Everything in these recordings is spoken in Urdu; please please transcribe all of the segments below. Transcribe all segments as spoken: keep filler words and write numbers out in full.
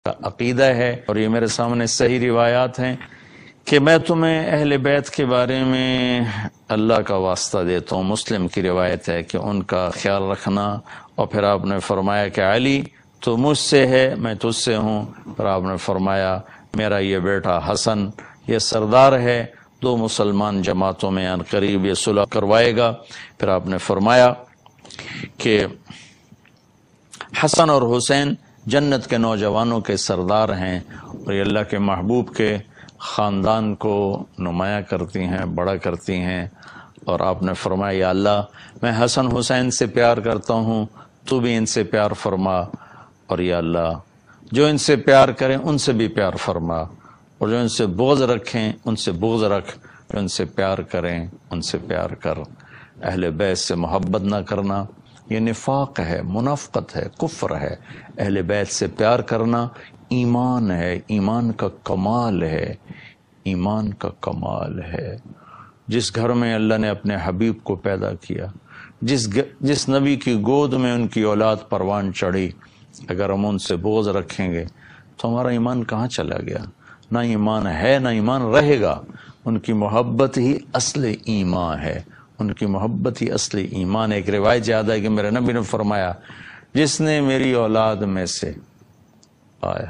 کا عقیدہ ہے، اور یہ میرے سامنے صحیح روایات ہیں کہ میں تمہیں اہل بیت کے بارے میں اللہ کا واسطہ دیتا ہوں۔ مسلم کی روایت ہے کہ ان کا خیال رکھنا، اور پھر آپ نے فرمایا کہ علی تو مجھ سے ہے، میں تجھ سے ہوں، پھر آپ نے فرمایا میرا یہ بیٹا حسن یہ سردار ہے، دو مسلمان جماعتوں میں ان قریب یہ صلح کروائے گا۔ پھر آپ نے فرمایا کہ حسن اور حسین جنت کے نوجوانوں کے سردار ہیں، اور یہ اللہ کے محبوب کے خاندان کو نمایاں کرتی ہیں، بڑا کرتی ہیں۔ اور آپ نے فرمایا یا اللہ میں حسن حسین سے پیار کرتا ہوں، تو بھی ان سے پیار فرما، اور یا اللہ جو ان سے پیار کریں ان سے بھی پیار فرما، اور جو ان سے بغض رکھیں ان سے بغض رکھ، جو ان سے پیار کریں ان سے پیار کر۔ اہل بیت سے محبت نہ کرنا یہ نفاق ہے، منافقت ہے، کفر ہے۔ اہل بیت سے پیار کرنا ایمان ہے، ایمان کا کمال ہے، ایمان کا کمال ہے۔ جس گھر میں اللہ نے اپنے حبیب کو پیدا کیا، جس جس نبی کی گود میں ان کی اولاد پروان چڑھی، اگر ہم ان سے بغض رکھیں گے تو ہمارا ایمان کہاں چلا گیا؟ نہ ایمان ہے نہ ایمان رہے گا۔ ان کی محبت ہی اصل ایمان ہے، ان کی محبت ہی اصل ایمان ہے۔ ایک روایت یاد ہے کہ میرے نبی نے فرمایا جس نے میری اولاد میں سے آئے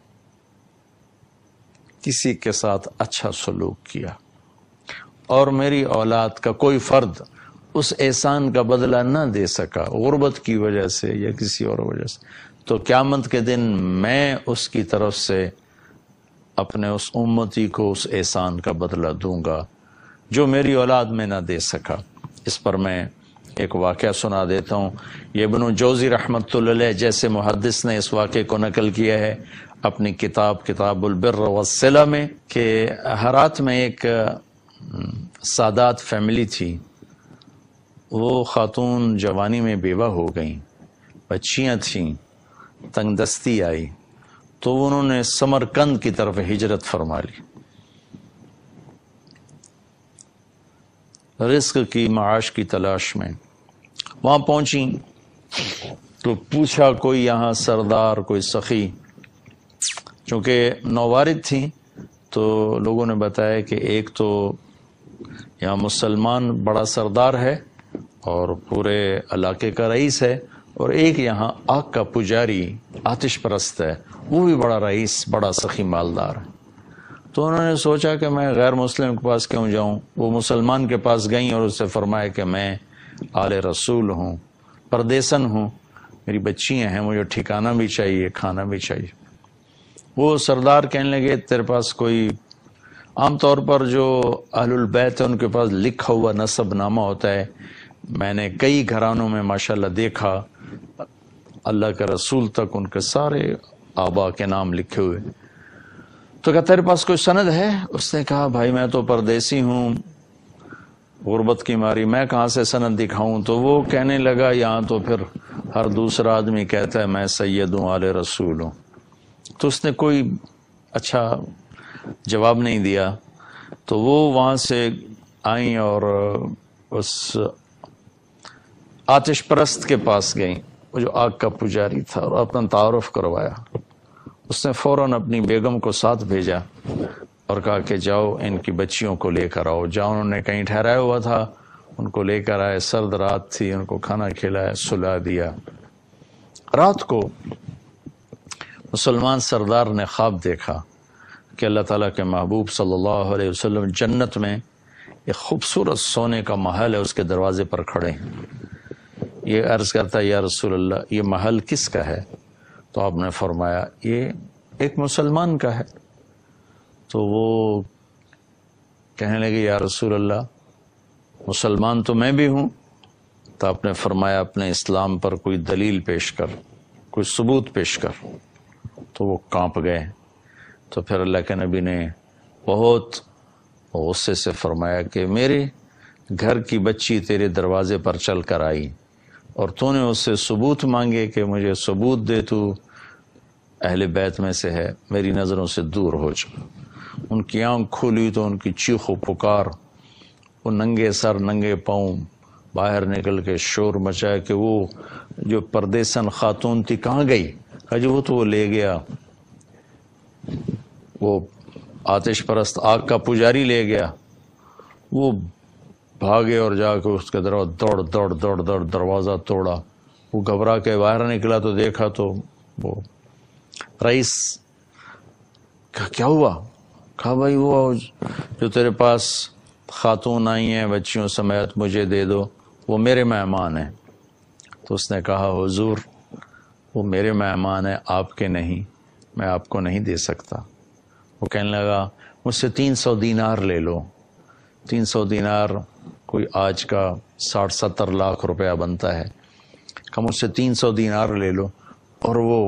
کسی کے ساتھ اچھا سلوک کیا، اور میری اولاد کا کوئی فرد اس احسان کا بدلہ نہ دے سکا غربت کی وجہ سے یا کسی اور وجہ سے، تو قیامت کے دن میں اس کی طرف سے اپنے اس امتی کو اس احسان کا بدلہ دوں گا جو میری اولاد میں نہ دے سکا۔ اس پر میں ایک واقعہ سنا دیتا ہوں۔ یہ ابن جوزی رحمۃ اللہ علیہ جیسے محدث نے اس واقعے کو نقل کیا ہے اپنی کتاب کتاب البر والصلہ میں، کہ ہرات میں ایک سادات فیملی تھی۔ وہ خاتون جوانی میں بیوہ ہو گئیں، بچیاں تھیں، تنگ دستی آئی تو انہوں نے سمرقند کی طرف ہجرت فرما لی، رزق کی معاش کی تلاش میں۔ وہاں پہنچی تو پوچھا کوئی یہاں سردار، کوئی سخی، چونکہ نووارد تھیں تو لوگوں نے بتایا کہ ایک تو یہاں مسلمان بڑا سردار ہے اور پورے علاقے کا رئیس ہے، اور ایک یہاں آگ کا پجاری آتش پرست ہے، وہ بھی بڑا رئیس، بڑا سخی مالدار ہے۔ تو انہوں نے سوچا کہ میں غیر مسلم کے پاس کیوں جاؤں۔ وہ مسلمان کے پاس گئیں اور اس سے فرمایا کہ میں آل رسول ہوں، پردیسن ہوں، میری بچیاں ہیں، مجھے ٹھکانہ بھی چاہیے، کھانا بھی چاہیے۔ وہ سردار کہنے لگے تیرے پاس کوئی، عام طور پر جو اہل البیت ہیں ان کے پاس لکھا ہوا نسب نامہ ہوتا ہے، میں نے کئی گھرانوں میں ماشاءاللہ دیکھا اللہ کے رسول تک ان کے سارے آبا کے نام لکھے ہوئے۔ تو کہا تیرے پاس کوئی سند ہے؟ اس نے کہا بھائی میں تو پردیسی ہوں، غربت کی ماری میں کہاں سے سند دکھاؤں۔ تو وہ کہنے لگا یہاں تو پھر ہر دوسرا آدمی کہتا ہے میں سید ہوں، آل رسول ہوں۔ تو اس نے کوئی اچھا جواب نہیں دیا۔ تو وہ وہاں سے آئیں اور اس آتش پرست کے پاس گئیں، وہ جو آگ کا پجاری تھا، اور اپنا تعارف کروایا۔ اس نے فوراً اپنی بیگم کو ساتھ بھیجا اور کہا کہ جاؤ ان کی بچیوں کو لے کر آؤ۔ جاؤ، انہوں نے کہیں ٹھہرایا ہوا تھا، ان کو لے کر آئے، سرد رات تھی، ان کو کھانا کھلایا، سلا دیا۔ رات کو مسلمان سردار نے خواب دیکھا کہ اللہ تعالیٰ کے محبوب صلی اللہ علیہ وسلم جنت میں ایک خوبصورت سونے کا محل ہے، اس کے دروازے پر کھڑے ہیں۔ یہ عرض کرتا ہے یا رسول اللہ یہ محل کس کا ہے؟ تو آپ نے فرمایا یہ ایک مسلمان کا ہے۔ تو وہ کہنے لگے یا رسول اللہ مسلمان تو میں بھی ہوں۔ تو آپ نے فرمایا اپنے اسلام پر کوئی دلیل پیش کر، کوئی ثبوت پیش کر۔ تو وہ کانپ گئے۔ تو پھر اللہ کے نبی نے بہت غصے سے فرمایا کہ میرے گھر کی بچی تیرے دروازے پر چل کر آئی اور تو نے اس سے ثبوت مانگے کہ مجھے ثبوت دے، تو اہل بیت میں سے ہے، میری نظروں سے دور ہو جا۔ ان کی آنکھ کھولی تو ان کی چیخ و پکار، وہ ننگے سر ننگے پاؤں باہر نکل کے شور مچایا کہ وہ جو پردیسن خاتون تھی کہاں گئی؟ کہا جی وہ تو وہ لے گیا، وہ آتش پرست آگ کا پجاری لے گیا، وہ بھاگے اور جا کے اس کے دروازہ دوڑ دوڑ دوڑ دوڑ دروازہ توڑا. وہ گھبرا کے باہر نکلا تو دیکھا تو وہ رئیس. کہا کیا ہوا؟ کہا بھائی وہ جو تیرے پاس خاتون آئی ہیں بچیوں سمیت مجھے دے دو، وہ میرے مہمان ہیں. تو اس نے کہا حضور وہ میرے مہمان ہیں، آپ کے نہیں، میں آپ کو نہیں دے سکتا. وہ کہنے لگا مجھ سے تین سو دینار لے لو. تین سو دینار کوئی آج کا ساٹھ ستر لاکھ روپیہ بنتا ہے. کہ مجھ سے تین سو دینار لے لو اور وہ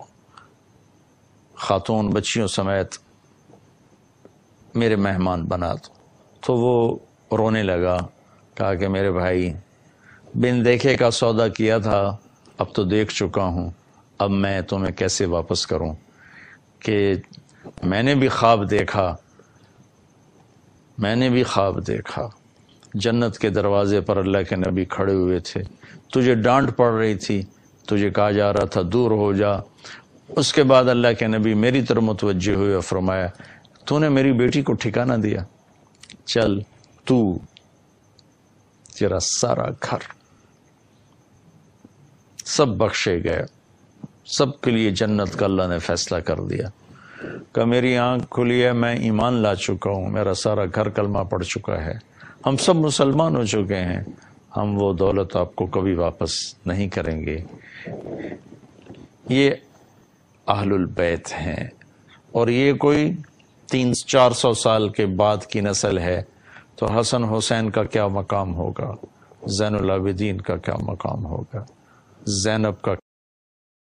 خاتون بچیوں سمیت میرے مہمان بنا دو. تو وہ رونے لگا، کہا کہ میرے بھائی بن دیکھے کا سودا کیا تھا، اب تو دیکھ چکا ہوں، اب میں تمہیں کیسے واپس کروں؟ کہ میں نے بھی خواب دیکھا میں نے بھی خواب دیکھا جنت کے دروازے پر اللہ کے نبی کھڑے ہوئے تھے، تجھے ڈانٹ پڑ رہی تھی، تجھے کہا جا رہا تھا دور ہو جا. اس کے بعد اللہ کے نبی میری طرف متوجہ ہوئے اور فرمایا تو نے میری بیٹی کو ٹھکانہ دیا، چل تو تیرا سارا گھر سب بخشے گئے، سب کے لیے جنت کا اللہ نے فیصلہ کر دیا. کہ میری آنکھ کھلی ہے، میں ایمان لا چکا ہوں، میرا سارا گھر کلمہ پڑھ چکا ہے، ہم سب مسلمان ہو چکے ہیں، ہم وہ دولت آپ کو کبھی واپس نہیں کریں گے. یہ اہل البیت ہیں، اور یہ کوئی تین چار سو سال کے بعد کی نسل ہے. تو حسن حسین کا کیا مقام ہوگا، زین العابدین کا کیا مقام ہوگا، زینب کا